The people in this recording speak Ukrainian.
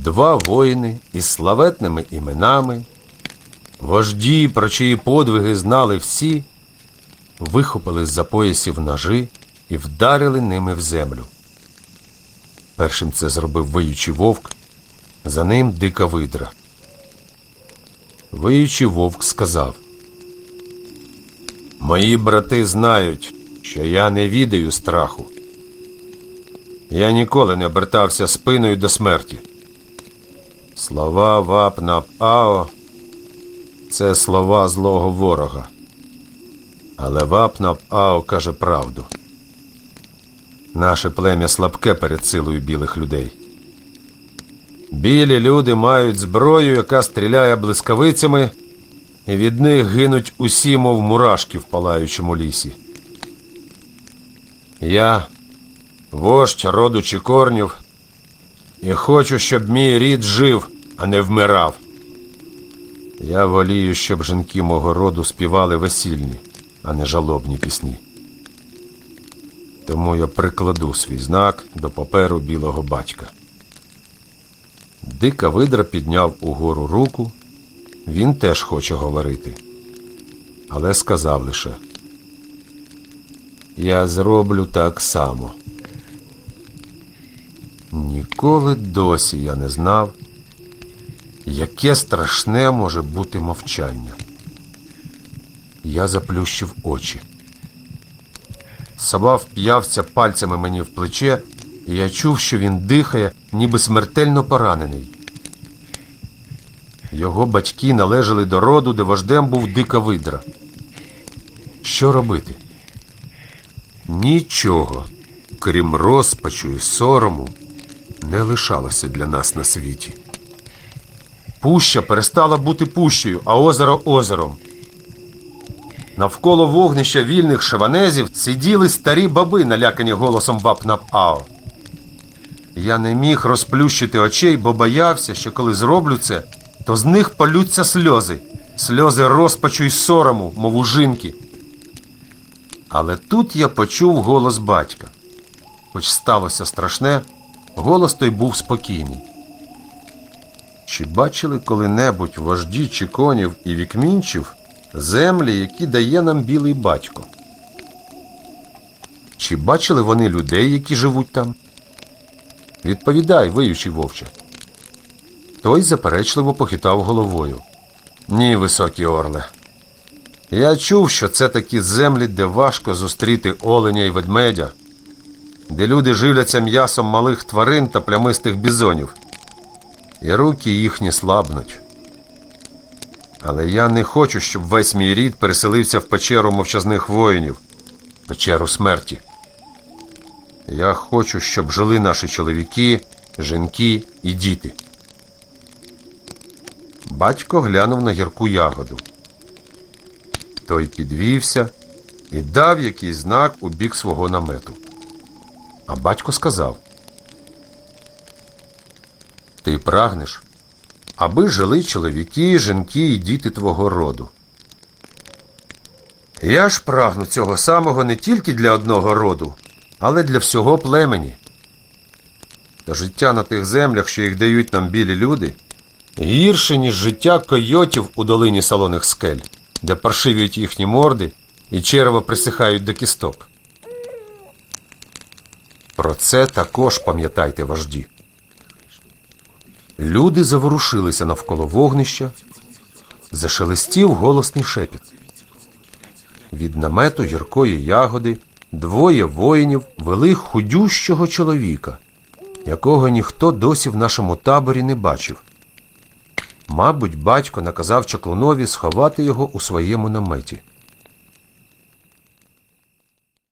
2 воїни із славетними іменами, вожді, про чиї подвиги знали всі, вихопили з-за поясів ножи і вдарили ними в землю. Першим це зробив виючий вовк, за ним дика видра. Виючий вовк сказав: «Мої брати знають, що я не відаю страху. Я ніколи не обертався спиною до смерті. Слова Вап-Нап-Ао – це слова злого ворога. Але Вап-Нап-Ао каже правду. Наше плем'я слабке перед силою білих людей. Білі люди мають зброю, яка стріляє блискавицями, і від них гинуть усі, мов мурашки в палаючому лісі. Я – вождь роду Чікорнів, і хочу, щоб мій рід жив, а не вмирав. Я волію, щоб жінки мого роду співали весільні, а не жалобні пісні. Тому я прикладу свій знак до паперу білого батька». Дика видра підняв угору руку. Він теж хоче говорити. Але сказав лише: «Я зроблю так само». Ніколи досі я не знав, яке страшне може бути мовчання. Я заплющив очі. Сова вп'явся пальцями мені в плече, і я чув, що він дихає, ніби смертельно поранений. Його батьки належали до роду, де вождем був дика видра. Що робити? Нічого, крім розпачу і сорому, не лишалося для нас на світі. Пуща перестала бути пущею, а озеро – озером. Навколо вогнища вільних шеванезів сиділи старі баби, налякані голосом Вап-Нап-Ао. Я не міг розплющити очей, бо боявся, що коли зроблю це, то з них полються сльози. Сльози розпачу й сорому, мов у жінки. Але тут я почув голос батька. Хоч сталося страшне, голос той був спокійний. Чи бачили коли-небудь вожді Чіконів і Вікмінчів землі, які дає нам білий батько? Чи бачили вони людей, які живуть там? Відповідай, виючий вовче. Той заперечливо похитав головою. Ні, високий орле. Я чув, що це такі землі, де важко зустріти оленя і ведмедя, де люди живляться м'ясом малих тварин та плямистих бізонів, і руки їхні слабнуть. Але я не хочу, щоб весь мій рід переселився в печеру мовчазних воїнів, печеру смерті. Я хочу, щоб жили наші чоловіки, жінки і діти. Батько глянув на гірку ягоду. Той підвівся і дав якийсь знак у бік свого намету. А батько сказав: «Ти прагнеш, аби жили чоловіки, жінки і діти твого роду. Я ж прагну цього самого не тільки для одного роду, але для всього племені. Та життя на тих землях, що їх дають нам білі люди, гірше, ніж життя койотів у долині солоних скель, де паршивіють їхні морди і черева присихають до кісток. Про це також пам'ятайте, вожді». Люди заворушилися навколо вогнища, зашелестів голосний шепіт. Від намету гіркої ягоди 2 воїнів вели худющого чоловіка, якого ніхто досі в нашому таборі не бачив. Мабуть, батько наказав чаклунові сховати його у своєму наметі.